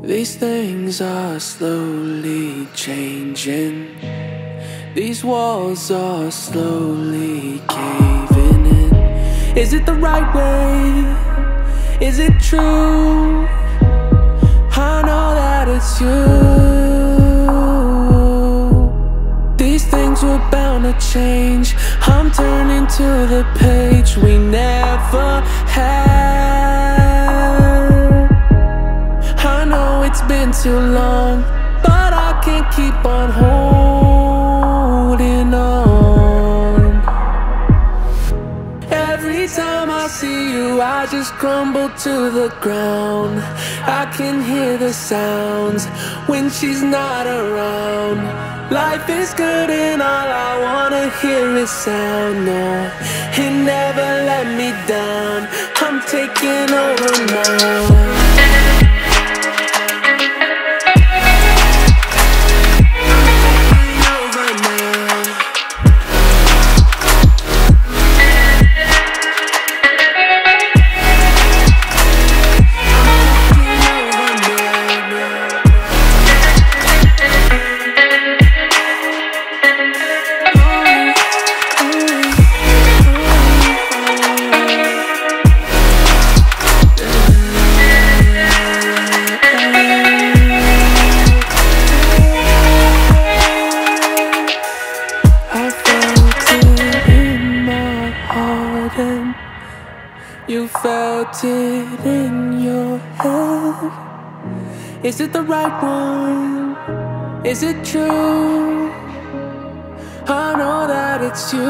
These things are slowly changing. These walls are slowly caving in. Is it the right way? Is it true? I know that it's you. These things were bound to change. I'm turning to the page we never had. I know it's been too long, but I can't keep on holding on. Every time I see you, I just crumble to the ground. I can hear the sounds when she's not around. Life is good and all I wanna hear is sound. No, it never let me down. I'm taking over now. You felt it in your head. Is it the right one? Is it true? I know that it's you.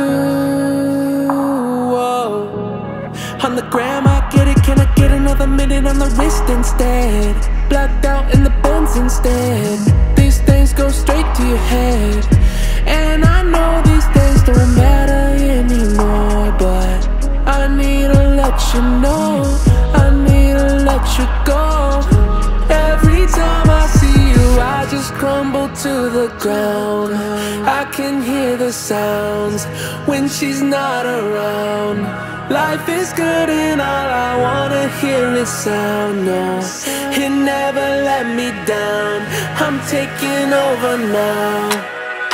Whoa. On the gram, I get it. Can I get another minute on the wrist instead? Blacked out in the Benz instead. These things go straight to your head, and I know these things don't matter anymore, but I need to let you know, I need to let you go. Every time I see you, I just crumble to the ground. I can hear the sounds when she's not around. Life is good and all I wanna hear is sound. No, it never let me down. I'm taking over now.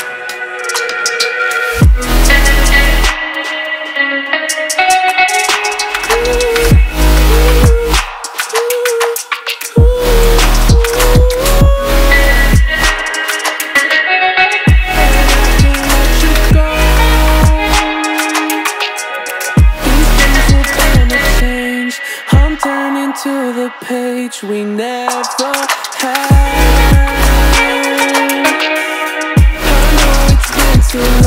To the page we never had. I know it's been too long.